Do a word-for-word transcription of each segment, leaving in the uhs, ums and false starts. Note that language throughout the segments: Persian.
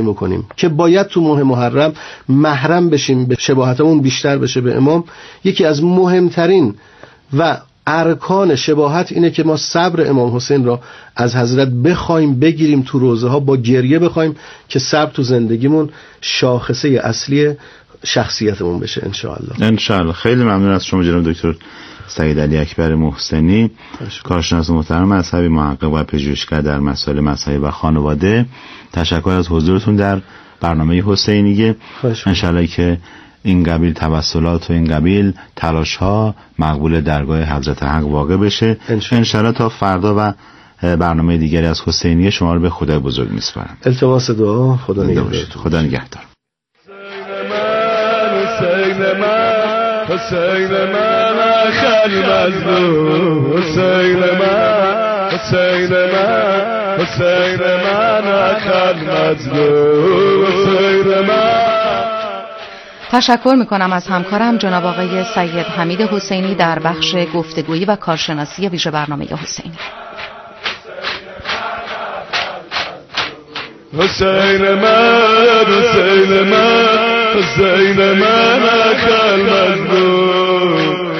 میکنیم که باید تو ماه محرم محرم بشیم، به شباهتمون بیشتر بشه به امام. یکی از مهمترین و ارکان شباهت اینه که ما صبر امام حسین را از حضرت بخوایم، بگیریم تو روزه ها، با گریه بخوایم که صبر تو زندگیمون شاخصه اصلی شخصیتمون بشه انشاءالله. انشاءالله. خیلی ممنون از شما جناب دکتر سید علی اکبر محسنی، کارشناس محترم مذهبی، محقق و پژوهشگر در مسائل مذهبی و خانواده. تشکر از حضورتون در برنامه حسینیه. انشاءالله که این قبیل توسلات و این قبیل تلاش ها مقبول درگاه حضرت حق واقع بشه. انشاءالله تا فردا و برنامه دیگری از حسینیه شما رو به خدای بزرگ میسپارم. التماس دعا. خدا نگهدار. خدا نگهدار. حسین من اخل مظلوم، حسین من، حسین من، حسین من اخل مظلوم، حسین من. تشکر میکنم از همکارم جناب آقای سید حمید حسینی در بخش گفتگویی و کارشناسی ویژه برنامه حسینی. حسین من، حسین من، حسین من اخل مظلوم.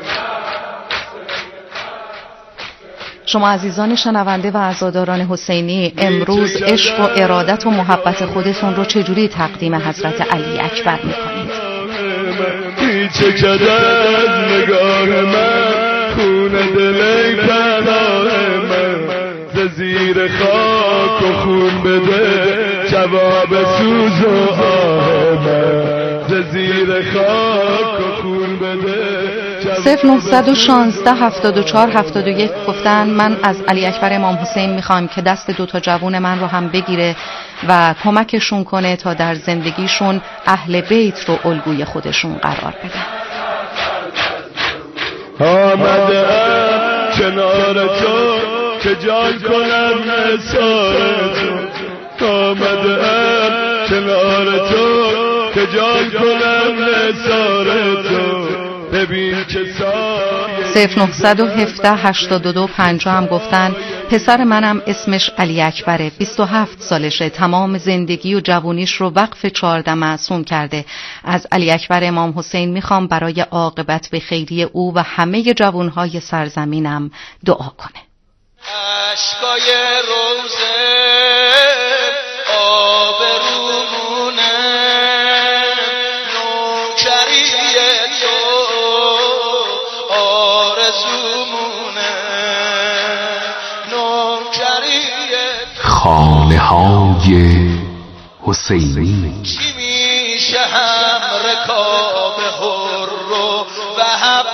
شما عزیزان شنونده و عزاداران حسینی امروز عشق و ارادت و محبت خودتون رو چجوری تقدیم حضرت علی اکبر میکنید؟ پیچه کده از نگاه من، خون دل پناه من، زیر خاک و خون بده جواب سوز و آه من، زیر خاک و خون بده. صفر نهصد و شانزده هفتاد و چهار هفتاد و یک گفتن من از علی اکبر امام حسین میخوام که دست دوتا جوون من رو هم بگیره و کمکشون کنه تا در زندگیشون اهل بیت رو الگوی خودشون قرار بدن. آمده کنار تو که جان کنم نثار تو، آمده کنار تو که جان کنم نثار تو، ببین که صفر نهصد و هفده هشتاد و دو پنجاه هم گفتن پسر منم اسمش علی اکبره، بیست و هفت سالشه، تمام زندگی و جوونیش رو وقف چهارده معصوم کرده. از علی اکبر امام حسین میخوام برای عاقبت به خیری او و همه جوونهای سرزمینم دعا کنه. اشکای روزه آب رومونه، نوکریه تو آرزومونه، نوکریه خانه های حسینی. چی میشه هم رکاب هر رو و حب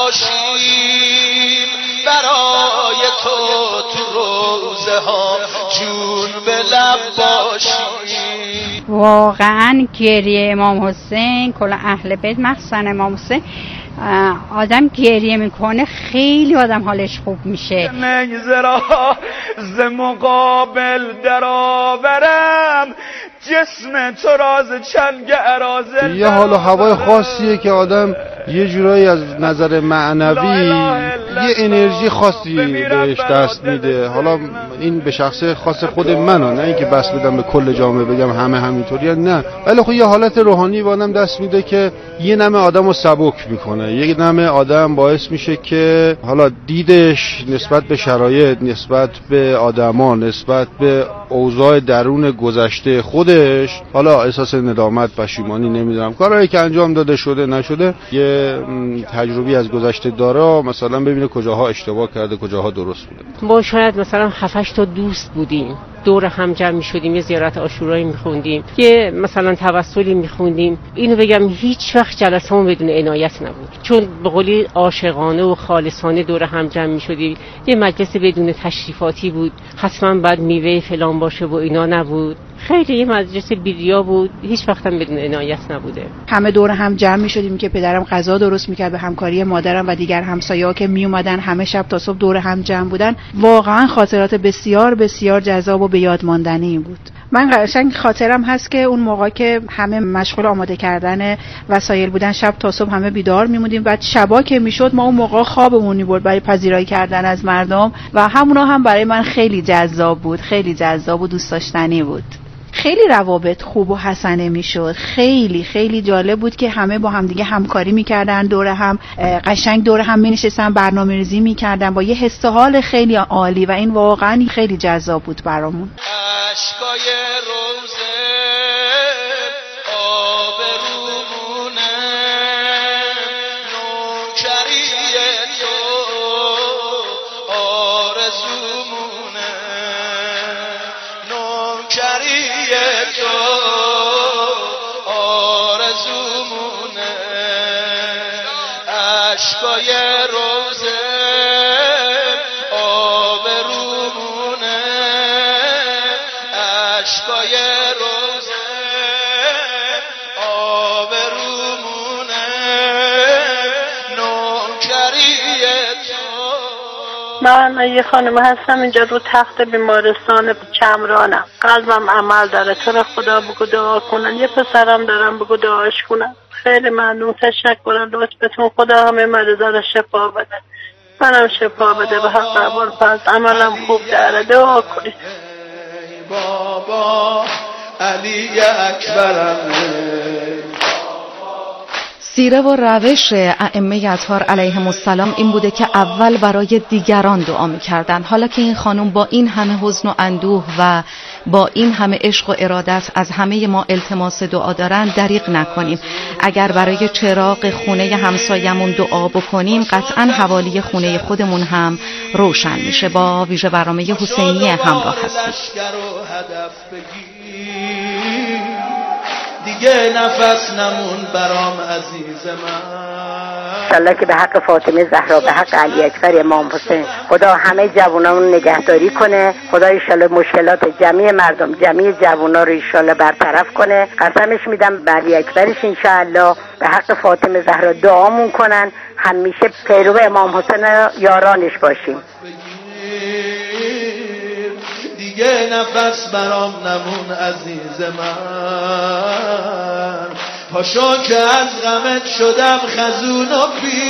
باشیم برای تو تو روزه ها جون به لب باشیم. واقعا گریه امام حسین، کل اهل بیت مخصوصا امام حسین، آدم گریه میکنه خیلی آدم حالش خوب میشه. نگذرا ز مقابل در آورم، جسم تو راز چنگ ارازل. یه حال و هوای خاصیه که آدم یه جورایی از نظر معنوی یه انرژی خاصی بهش دست میده. حالا این به شخص خاص خود منه، نه اینکه بس بدم به کل جامعه بگم همه همینطوریه، نه، ولی خب یه حالت روحانی به آدم دست میده که یه نمه آدمو سبک میکنه، یه نمه آدم باعث میشه که حالا دیدش نسبت به شرایط، نسبت به آدما، نسبت به اوضاع درون گذشته خودش، حالا احساس ندامت، پشیمانی، نمیدونم کارهایی که انجام داده شده نشده، یه تجربی از گذشته داره، مثلا ببینه کجاها اشتباه کرده، کجاها درست بوده. ما شاید مثلا هفت هشت تا دوست بودیم، دور هم جمع می‌شدیم، یه زیارت عاشورایی می‌خوندیم، یه مثلا توسلی می‌خوندیم. اینو بگم هیچ وقت جلسه‌مون بدون عنایت نبود، چون به قولی عاشقانه و خالصانه دور هم جمع می‌شدیم. یه مجلس بدون تشریفاتی بود، حتما بعد میوه فلان باشه و اینا نبود. خیلی یه مجلس بیریا بود، هیچ وقت هم بدون عنایت نبوده. همه دور هم جمع می‌شدیم که پدرم غذا درست می‌کرد به همکاری مادرم و دیگر همسایه‌ها که میومدن، همه شب تا صبح دور هم جمع بودن. واقعا خاطرات بسیار بسیار جذاب و به یاد ماندنی بود. من قشنگ خاطرم هست که اون موقع که همه مشغول آماده کردن وسایل بودن، شب تا صبح همه بیدار میموندیم، بعد شبا که میشد ما اون موقع خوابمون میبرد برای پذیرایی کردن از مردم و همونا هم برای من خیلی جذاب بود، خیلی جذاب و دوست داشتنی بود. خیلی روابط خوب و حسنه میشد. خیلی خیلی جالب بود که همه با هم دیگه همکاری میکردن، دور هم قشنگ دور هم مینشستن، برنامه‌ریزی میکردن با یه حس و حال خیلی عالی و این واقعا خیلی جذاب بود برامون. اشکای روزه آبرومونه نوکری تو آرزومونه نوکری تو آرزومونه اشکای روزه آبرومونه اشکای روزه آبرومونه نوکری تو. من یه خانم هستم اینجا رو تخت بیمارستان چمرانم. قلبم عمل داره، تو رو خدا بگو دعا کنن. یه پسرم دارم بگو دعاش کنن. خیلی ممنون، تشکر لطفتون. خدا همه مریضا رو شفا بده، منم شفا بده به حق ابوالفضل. عملم خوب داره، دعا کنید. بابا علی اکبرم. سیره و روش ائمه اطهار علیهم السلام این بوده که اول برای دیگران دعا می‌کردند. حالا که این خانم با این همه حزن و اندوه و با این همه عشق و ارادت از همه ما التماس دعا دارن، دریغ نکنیم. اگر برای چراغ خونه همسایمون دعا بکنیم، قطعاً حوالی خونه خودمون هم روشن میشه. با ویژه برنامه حسینی همراه هستیم. دیگه نفس نمون برام عزیز من. انشالله که به حق فاطمه زهرا، به حق علی اکبر امام حسین، خدا همه جوانامون نگهداری کنه. خدا انشالله مشکلات جمعی مردم، جمعی جوانا رو انشالله برطرف کنه. قسمش میدم به علی اکبرش انشالله، به حق فاطمه زهرا دعامون کنن، همیشه پیرو امام حسین یارانش باشیم. دیگه نفس برام نمون عزیز من. پاشو که از غمت شدم خزون و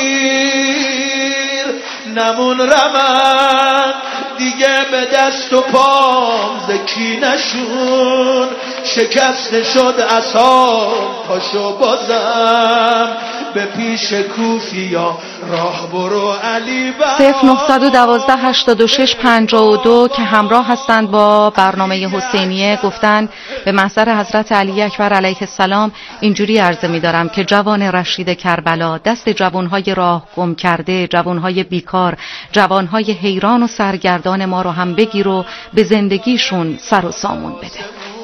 پیر، نمون رمن دیگه به دست و پام زکی نشون، شکست شد عصام. پاشو بازم به پیش کوفیا راه برو علی با صفر نه یک دو هشت شش پنج دو که همراه هستند با برنامه حسینیه گفتند به محضر حضرت علی اکبر علیه السلام اینجوری عرضه می‌دارم که جوان رشید کربلا، دست جوانهای راه گم کرده، جوانهای بیکار، جوانهای حیران و سرگردان ما رو هم بگیر و به زندگیشون سر و سامون بده.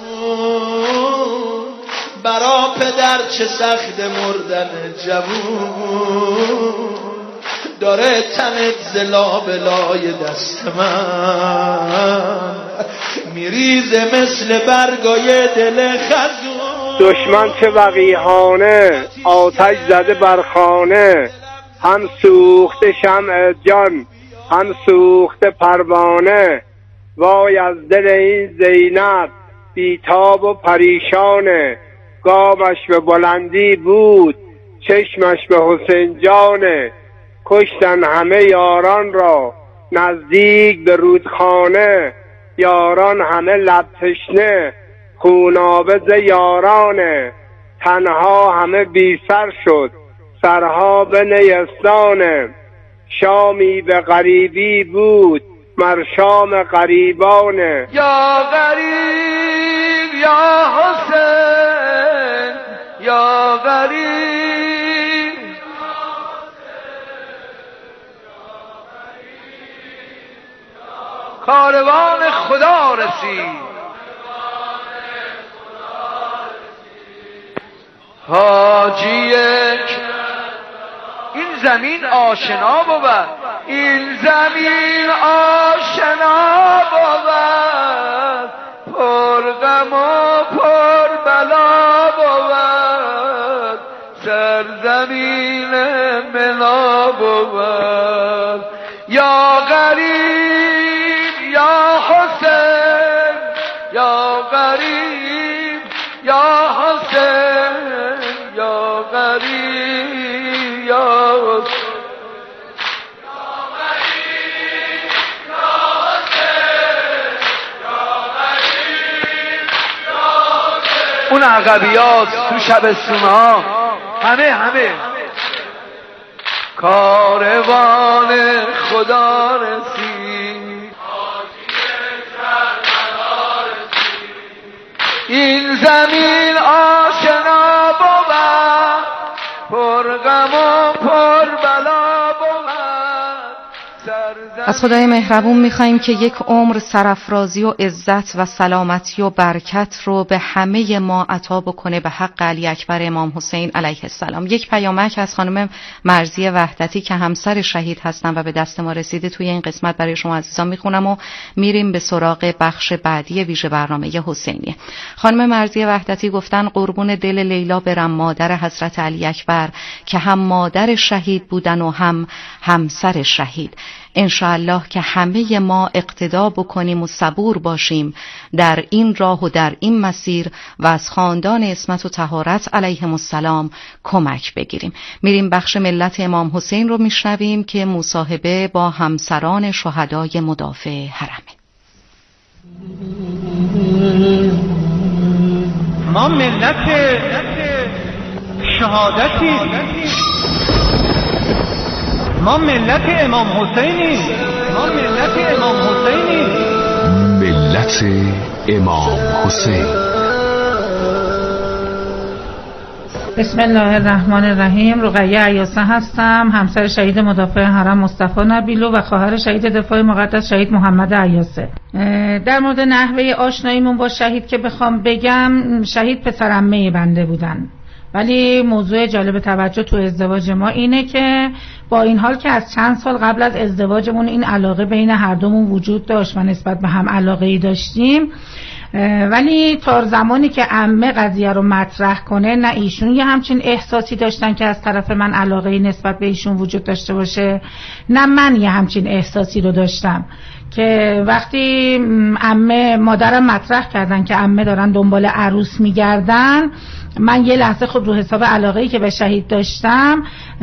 برا پدر چه سخت مردن جوون، داره تنت زلا بلای دست من، میریزه مثل برگای دل خزون. دشمن چه وقیحانه آتش زده بر خانه، هم سوخته شمع جان هم سوخته پروانه. وای از دل این زینب بیتاب و پریشانه، گامش به بلندی بود چشمش به حسین جانه. کشتن همه یاران را نزدیک به رودخانه، یاران همه لب تشنه خونابه ز یارانه. تنها همه بی سر شد سرها به نیستانه، شامی به غریبی بود مر شام غریبانه. یا غریب یا حسین یا غریب، کاروان خدا رسید، حاجی این زمین آشنا بود، این زمین آشنا بود، پر غم و پر بلا بود، سرزمین منا بود. یا غریب یا حسین یا غریب یا حسین یا غریب یا حسین. اون عقبیات تو شبستونها، همه همه کاروان خدا رسید، این زمین آشنا بود، پر غم و پر بلا بود. از خدای مهربون میخواییم که یک عمر سرافرازی و عزت و سلامتی و برکت رو به همه ما عطا بکنه به حق علی اکبر امام حسین علیه السلام. یک پیامک از خانم مرضیه وحدتی که همسر شهید هستن و به دست ما رسیده توی این قسمت برای شما عزیزان میخونم و میریم به سراغ بخش بعدی ویژه برنامه حسینیه. خانم مرضیه وحدتی گفتن قربون دل لیلا برم مادر حضرت علی اکبر که هم مادر شهید بودن و هم همسر شهید. انشاءالله که همه ما اقتدا بکنیم و صبور باشیم در این راه و در این مسیر و از خاندان عصمت و طهارت علیهم السلام کمک بگیریم. میریم بخش ملت امام حسین رو میشنویم که مصاحبه با همسران شهدای مدافع حرمه. ما ملت شهادتی، ما ملت امام حسینی، ما ملت امام حسینی، ملت امام حسین. بسم الله الرحمن الرحیم. رقیه عیاسه هستم، همسر شهید مدافع حرم مصطفی نبیلو و خواهر شهید دفاع مقدس شهید محمد عیاسه. در مورد نحوه آشناییمون با شهید که بخوام بگم، شهید پسر عمه بنده بودن، ولی موضوع جالب توجه تو ازدواج ما اینه که با این حال که از چند سال قبل از ازدواجمون این علاقه بین هر دومون وجود داشت و نسبت به هم علاقه‌ای داشتیم، ولی تا زمانی که عمه قضیه رو مطرح کنه نه ایشون یه همچین احساسی داشتن که از طرف من علاقه‌ای نسبت به ایشون وجود داشته باشه، نه من یه همچین احساسی رو داشتم که وقتی عمه مادرم مطرح کردن که عمه دارن دنبال عروس میگردن، من یه لحظه خب رو حساب علاقه‌ای که به شهید داشتم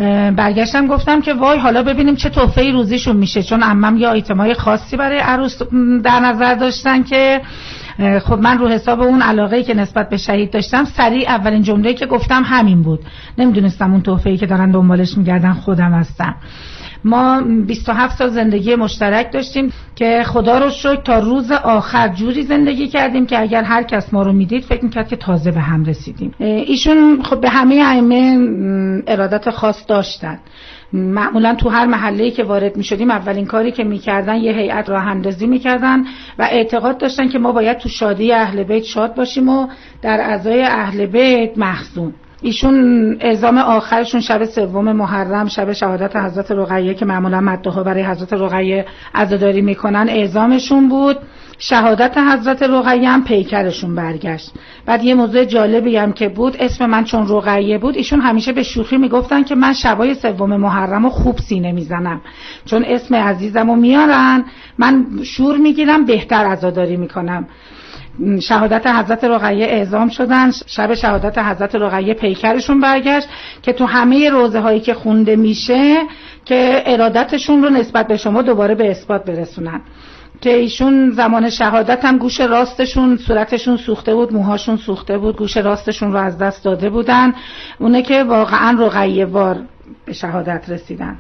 برگشتم گفتم که وای حالا ببینیم چه تحفه‌ای روزیشون میشه، چون عمم یه آیتمای خاصی برای عروس در نظر داشتن که خب من رو حساب اون علاقه‌ای که نسبت به شهید داشتم سریع اولین جمله‌ای که گفتم همین بود. نمیدونستم اون تحفه‌ای که دارن دنبالش میگردن خودم هستم. ما بیست و هفت سال زندگی مشترک داشتیم که خدا رو شکر تا روز آخر جوری زندگی کردیم که اگر هر کس ما رو میدید فکر میکرد که تازه به هم رسیدیم. ایشون خب به همه ائمه ارادت خاص داشتن. معمولا تو هر محله‌ای که وارد می‌شدیم اولین کاری که می‌کردن یه هیئت راه اندازی می‌کردن و اعتقاد داشتن که ما باید تو شادی اهل بیت شاد باشیم و در عزای اهل بیت محزون. ایشون اعزام آخرشون شب سوم محرم، شب شهادت حضرت رقیه که معمولا مدعوها برای حضرت رقیه عزاداری میکنن، اعزامشون بود. شهادت حضرت رقیه هم پیکرشون برگشت. بعد یه موضوع جالبی هم که بود، اسم من چون رقیه بود، ایشون همیشه به شوخی میگفتن که من شبای سوم محرم رو خوب سینه میزنم، چون اسم عزیزمو میارن من شور میگیرم بهتر عزاداری میکنم. شهادت حضرت رقیه اعزام شدن، شب شهادت حضرت رقیه پیکرشون برگشت که تو همه روزه هایی که خونده میشه که ارادتشون رو نسبت به شما دوباره به اثبات برسونن. که ایشون زمان شهادت هم گوش راستشون صورتشون سوخته بود، موهاشون سوخته بود، گوش راستشون رو از دست داده بودن، اونه که واقعا رقیه وار به شهادت رسیدن.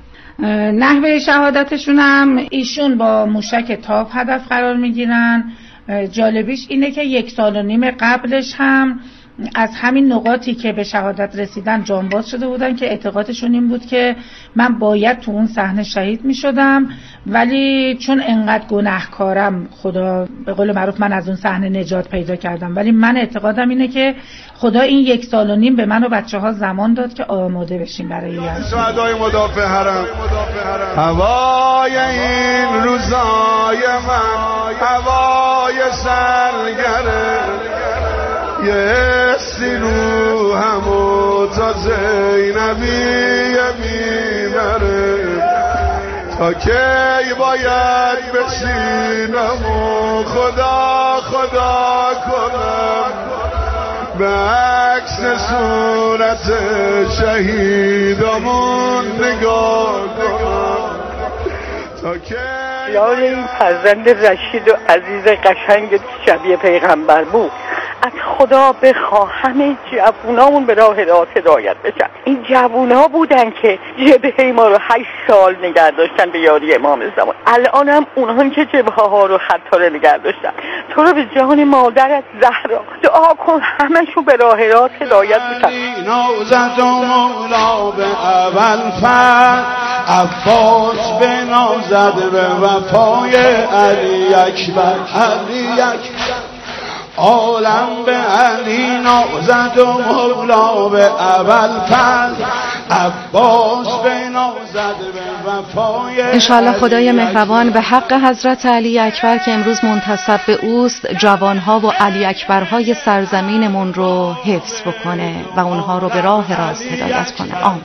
نحوه شهادتشون هم ایشون با موشک تاف هدف قرار میگیرن. جالبیش اینه که یک سال و نیم قبلش هم از همین نقاطی که به شهادت رسیدن جانباز شده بودن که اعتقادشون این بود که من باید تو اون صحنه شهید می شدم، ولی چون انقدر گناهکارم خدا به قول معروف من از اون صحنه نجات پیدا کردم. ولی من اعتقادم اینه که خدا این یک سال و نیم به من و بچه ها زمان داد که آماده بشیم برای این شهدای مدافع حرم. هوای این روزای من هوای سرگره، یه سینو همو تا زینبی میبره، تا کی باید بشینم و خدا خدا کنم به عکس صورت شهیدمون نگاه کنم، تا کی یاد این فرزند رشید و عزیز قشنگ شبیه پیغمبر بود. از خدا بخوا همه جوونامون به راه راست هدایت بشن. این جوونا بودن که جبهه ما رو هشت سال نگه داشتن به یاری امام زمان. الان هم اونان که جبهه ها رو خطاره نگه داشتن. تو رو به جان مادرت زهرا دعا کن همشون به راه راست هدایت بشن. نازد و مولا به اول فر عباس به نازد به وفای علی اکبر علی اکبر عالم به علی نازد و مولا به اول فر عباس به نازد به وفای. انشاءالله خدای مهربان به حق حضرت علی اکبر که امروز منتسب به اوست جوانها و علی اکبرهای سرزمینمون رو حفظ بکنه و اونها رو به راه راست هدایت کنه. آمین.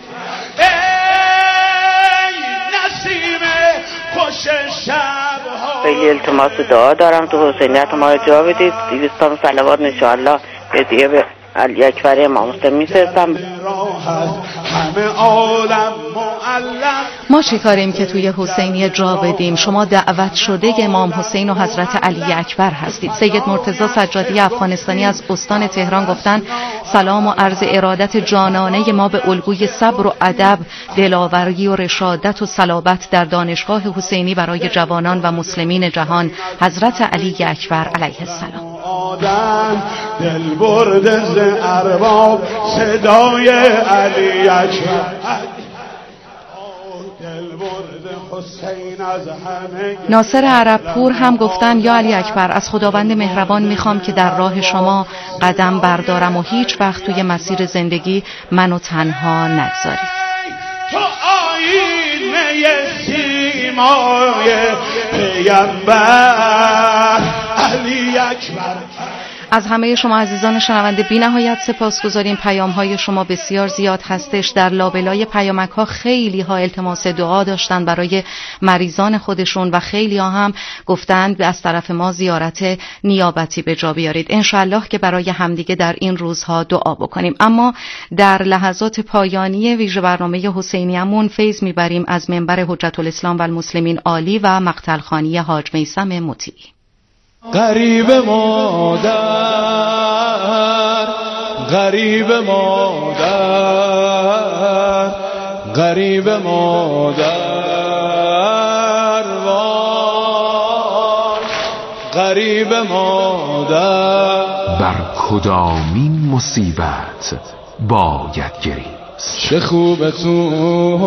خیلی التماس دعا دارم تو حسینیت ما رو جا بدید. دویستان صلوات انشاءالله به دیگه به علی اکبر امام حسین میفرستم. ما چی کاریم که توی حسینیه جا بدیم؟ شما دعوت شده امام حسین و حضرت علی اکبر هستید. سید مرتضی سجادی افغانستانی از استان تهران گفتن سلام و عرض ارادت جانانه ما به الگوی صبر و ادب، دلاوری و رشادت و صلابت در دانشگاه حسینی برای جوانان و مسلمین جهان حضرت علی اکبر علیه السلام. دل برده ز ارباب صدای علی اکبر ناصر عربپور هم گفتن یا علی اکبر از خداوند مهربان میخوام که در راه شما قدم بردارم و هیچ وقت توی مسیر زندگی منو تنها نگذاری. تو آینه سیمای پیامبر علی اکبر. از همه شما عزیزان شنونده بی نهایت سپاسگزاریم. پیام های شما بسیار زیاد هستش. در لابلای پیامک ها خیلی ها التماس دعا داشتن برای مریضان خودشون و خیلی ها هم گفتند از طرف ما زیارت نیابتی به جا بیارید. انشالله که برای همدیگه در این روزها دعا بکنیم. اما در لحظات پایانی ویژه برنامه حسینیمون فیض میبریم از منبر حجت الاسلام و المسلمین عالی و مقتلخانی حاج میثم مطیعی. غریب مادر غریب مادر غریب مادر وای غریب مادر. بر کدامین مصیبت باید گریست؟ چه خوب تو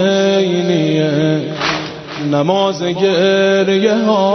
حسینیه نماز گریه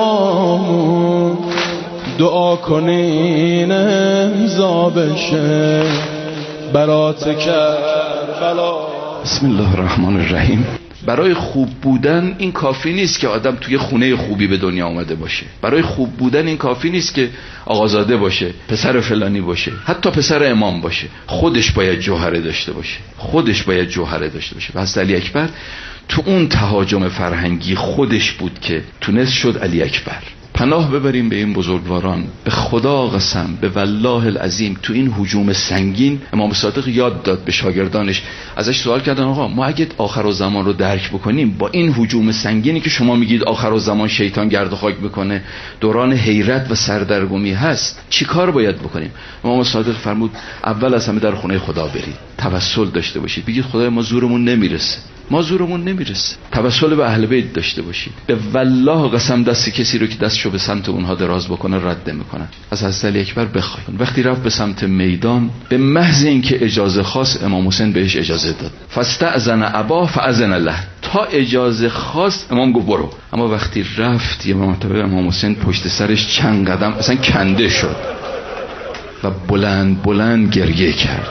هامون دعا کنین امضا بشه برات کربلا. بسم الله الرحمن الرحیم. برای خوب بودن این کافی نیست که آدم توی خونه خوبی به دنیا آمده باشه. برای خوب بودن این کافی نیست که آقازاده باشه، پسر فلانی باشه، حتی پسر امام باشه. خودش باید جوهره داشته باشه. خودش باید جوهره داشته باشه. پس علی اکبر تو اون تهاجم فرهنگی خودش بود که تونست شد علی اکبر. پناه ببریم به این بزرگواران. به خدا قسم، به والله العظیم، تو این هجوم سنگین امام صادق یاد داد به شاگردانش. ازش سوال کردن آقا ما اگه آخرالزمان رو درک بکنیم با این هجوم سنگینی که شما میگید آخرالزمان شیطان گرد و خاک میکنه، دوران حیرت و سردرگمی هست، چی کار باید بکنیم؟ امام صادق فرمود اول از همه در خونه خدا برید، توسل داشته باشید، بگید خدای ما زورمون نمیرسه، ما زورمون نمیرسه. توسل به اهل بیت داشته باشید. به والله قسم دست کسی رو که دستشو به سمت اونها دراز بکنه رد نمیکنن. از حضرت علی اکبر بخواید. وقتی رفت به سمت میدان به محض اینکه اجازه خواست امام حسین بهش اجازه داد. فاستأذن ابا فاذن له. تا اجازه خواست امام گفت برو. اما وقتی رفت یه مرتبه امام حسین پشت سرش چند قدم اصلا کنده شد و بلند بلند گریه کرد.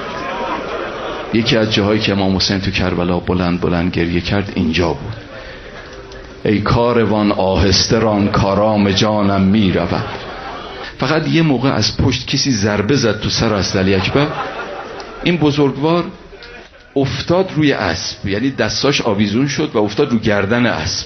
یکی از جاهایی که امام حسین تو کربلا بلند بلند گریه کرد اینجا بود. ای کاروان آهسته ران کارام جانم می رود. فقط یه موقع از پشت کسی ضربه زد تو سر حضرت علی اکبر. این بزرگوار افتاد روی اسب، یعنی دستاش آویزون شد و افتاد رو گردن اسب.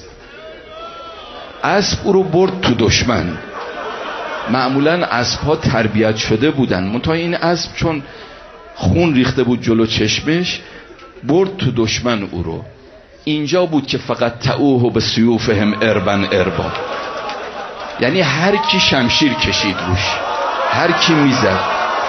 اسب او رو برد تو دشمن. معمولا اسب ها تربیت شده بودن، منتها این اسب چون خون ریخته بود جلو چشمش برد تو دشمن او رو. اینجا بود که فقط تعوه به سیوفهم اربن اربا، یعنی هر کی شمشیر کشید روش، هر کی میزد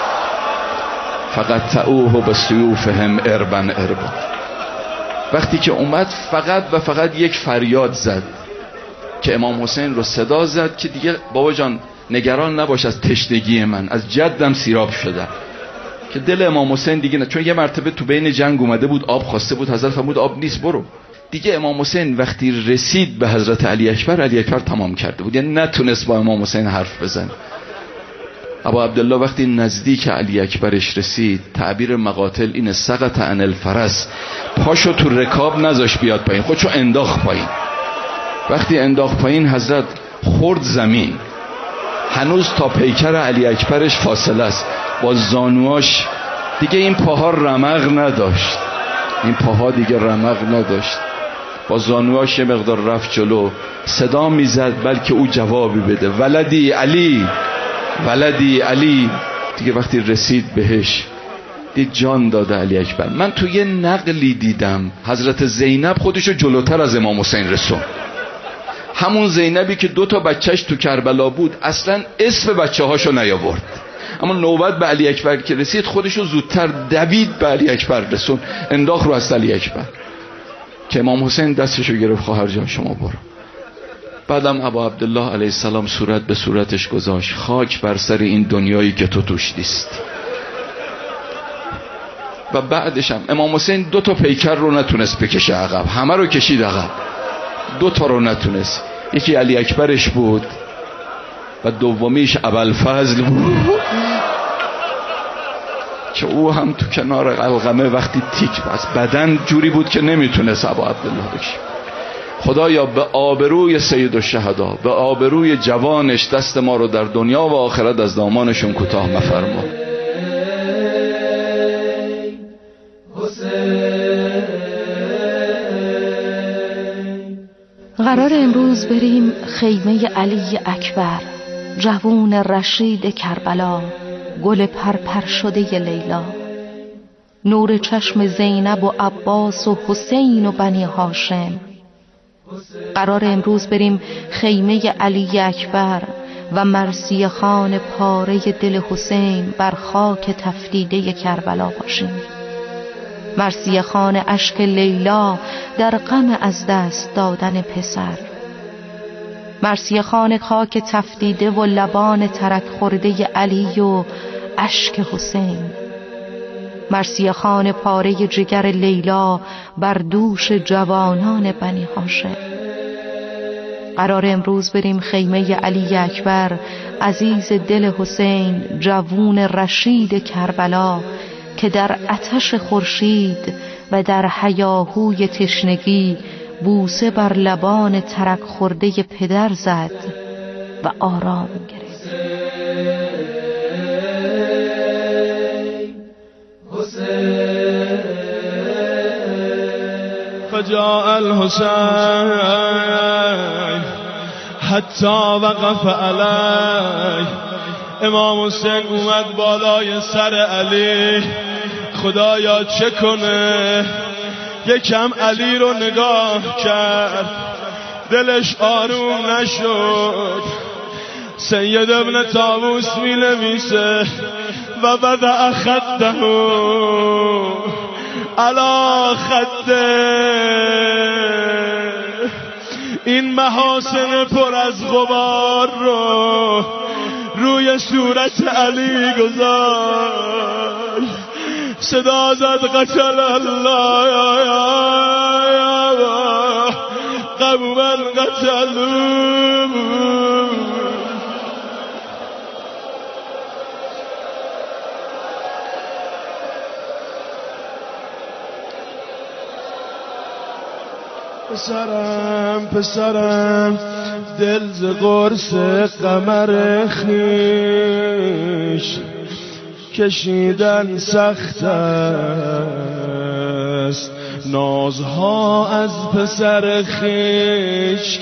فقط تعوه به سیوفهم اربن اربا. وقتی که اومد فقط و فقط یک فریاد زد که امام حسین رو صدا زد که دیگه بابا جان نگران نباش از تشنگی من، از جدم سیراب شدم. که دل امام حسین دیگه نه، چون یه مرتبه تو بین جنگ اومده بود، آب خواسته بود، حضرت فرمود آب نیست برو. دیگه امام حسین وقتی رسید به حضرت علی اکبر، علی اکبر تمام کرده بود، یعنی نتونست با امام حسین حرف بزنه. ابا عبدالله وقتی نزدیک علی اکبرش رسید، تعبیر مقاتل اینه سقط عن الفرس، پاشو تو رکاب نذاش بیاد پایین، خودشو انداخت پایین. وقتی انداخت پایین حضرت خورد زمین، هنوز تا پیکر علی اکبرش فاصله است، با زانواش دیگه این پاها رمق نداشت، این پاها دیگه رمق نداشت، با زانواش یه مقدار رفت جلو، صدا میزد بلکه او جوابی بده، ولدی علی ولدی علی. دیگه وقتی رسید بهش دید جان داده علی اکبر. من تو یه نقلی دیدم حضرت زینب خودشو جلوتر از امام حسین رسون، همون زینبی که دو تا بچهش تو کربلا بود اصلا اسم بچه هاشو نیاورد، اما نوبت به علی اکبر که رسید خودشو زودتر دوید به علی اکبر رسون، انداخت رو از علی اکبر که امام حسین دستشو گرفت، خواهر جان شما برو. بعدم ابا عبدالله علیه السلام صورت به صورتش گذاشت، خاک بر سر این دنیایی که تو توش نیست. و بعدش هم امام حسین دو تا پیکر رو نتونست بکشه عقب، همه رو کشید عقب، دو تا رو نتونست، یکی علی اکبرش بود و دومیش ابوالفضل بود که او هم تو کنار قلقمه وقتی تیک بس بدن جوری بود که نمیتونست ابا عبدالله بکشه. خدایا به آبروی سید الشهدا، به آبروی جوانش دست ما رو در دنیا و آخرت از دامانشون کوتاه مفرما. قرار امروز بریم خیمه علی اکبر، جوون رشید کربلا، گل پرپر شده لیلا، نور چشم زینب و عباس و حسین و بنی هاشم. قرار امروز بریم خیمه علی اکبر و مرثیه خان پاره دل حسین بر خاک تفدیده کربلا باشیم. مرثیه خان اشک لیلا در غم از دست دادن پسر، مرثیه خان خاک تفدیده و لبان ترک خورده علی و اشک حسین، مرثیه خان پاره جگر لیلا بر دوش جوانان بنی هاشم. قرار امروز بریم خیمه علی اکبر، عزیز دل حسین، جوون رشید کربلا که در آتش خورشید و در هیاهوی تشنگی بوسه بر لبان ترک خورده پدر زد و آرام گرفت. فجاء الحسین حتی وقف علی. امام حسین اومد بالای سر علی، خدایا چه کنه؟ یکم علی رو نگاه کرد، دلش آروم نشد. سید ابن طاووس می نویسه و بدأ خده علی خده. این محاسن پر از غبار رو روی صورت علی گذاشت، صدا زد قتل الله قوما قتلوا. پسرم پسرم دل ز قرص قمر خویش کشیدن سخت است، نازها از پسر خویش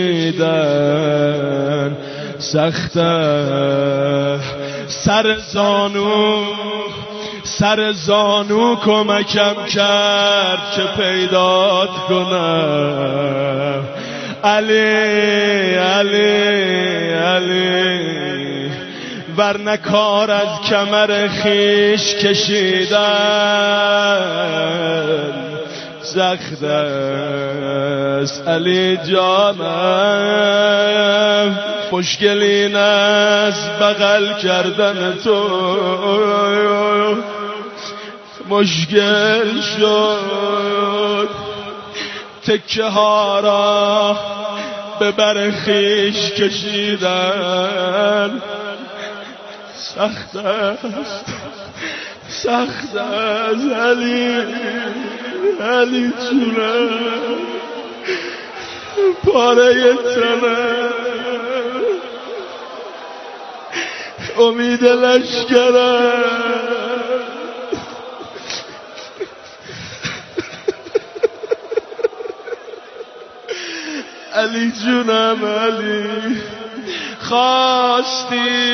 کشیدن سخت است. سر زانو سر زانو کمکم کرد که پیدات کنم. علی علی علی ورنه کار از کمر خیش کشیدن سخت است علی جانم. مشکل این است بغل کردن تو، مشکل شد تکه ها را به بر خویش کشیدن. سخت است سخت است علی علی جونم، پاره تنم، امید لشکرم. علی جونم علی، خواستی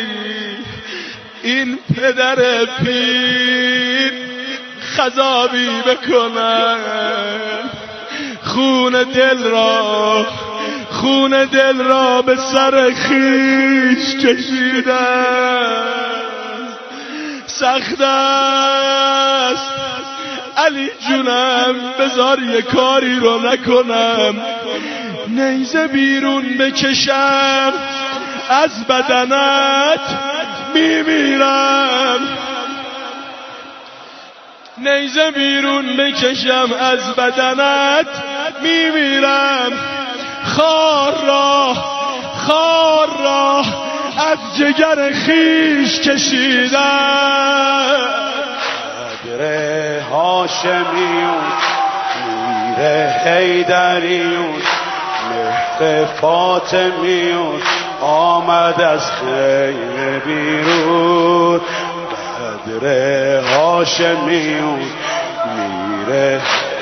این پدر پیر خضابی بکنم، خون دل را خون دل را به سر خیش کشیدم. سخت است علی جونم، بذار یه کاری رو نکنم، نیزه بیرون بکشم از بدنت میمیرم، نیزه بیرون بکشم از بدنت میمیرم. خار را خار را از جگر خیش کشیدم. قدر هاشمیون میر حیدریون مهر فاطمیون آمد از خیمه بیرون. قدر هاشمیون میر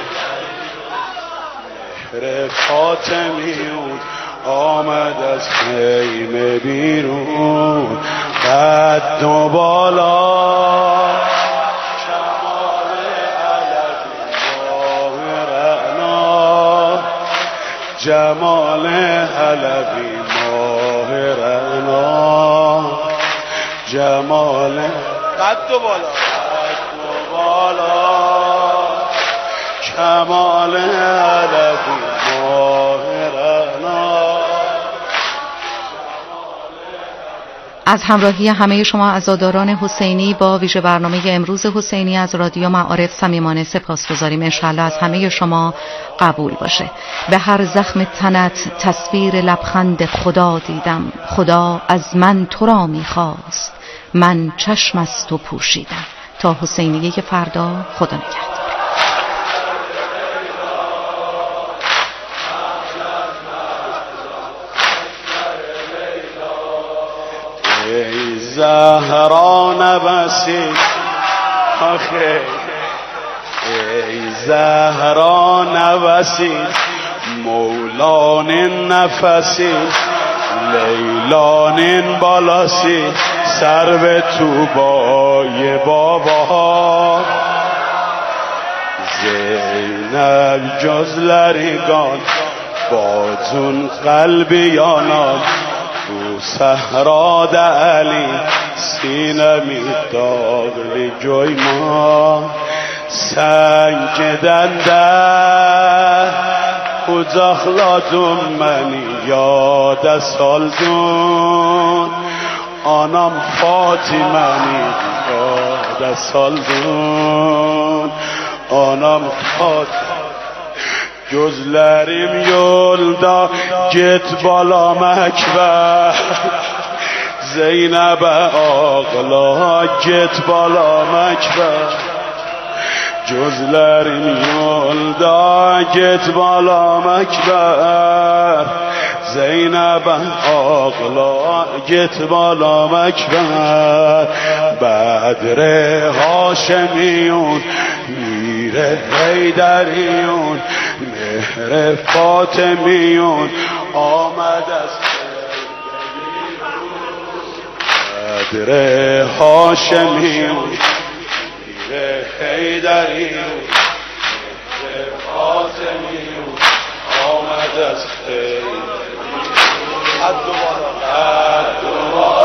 مهر فاطمیون آمد از خیمه بیرون. قد و بالا کمال علوی ماه رعنا، جمال علوی ماه رعنا، جمال قد و بالا قد و بالا کمال علوی ماه رعنا. از همراهی همه شما عزاداران حسینی با ویژه برنامه امروز حسینی از رادیو معارف صمیمانه سپاسگزاریم. انشالله از همه شما قبول باشه. به هر زخم تنت تصویر لبخند خدا دیدم، خدا از من تو را میخواست، من چشم از تو پوشیدم. تا حسینیه فردا، خدا نگهدار. ای زهرا نبسی آخه، ای زهرا نبسی مولان نفسی، لیلان بالاسی سر به توبای بابا. زینب جز لریگان بازون قلبیانان، تو صحرا د علی سینه می داغلی جوی ما. سنگ دنده uzakladım beni yada saldın, anam Fatime'ni yada saldın, anam Fatime. Gözlerim yolda git balam Ekber, Zeynep'e ağla git balam Ekber. Gözlerim yolda git balam Ekber, Zeynep'e ağla git balam Ekber. Bedre Haşemiyun Mire Heyderiyon Mehre Fatemiyun آمد از بدر هاشمیون میر حیدریون مهر فاطمیون آمد از خیر. قد و بالا قد و بالا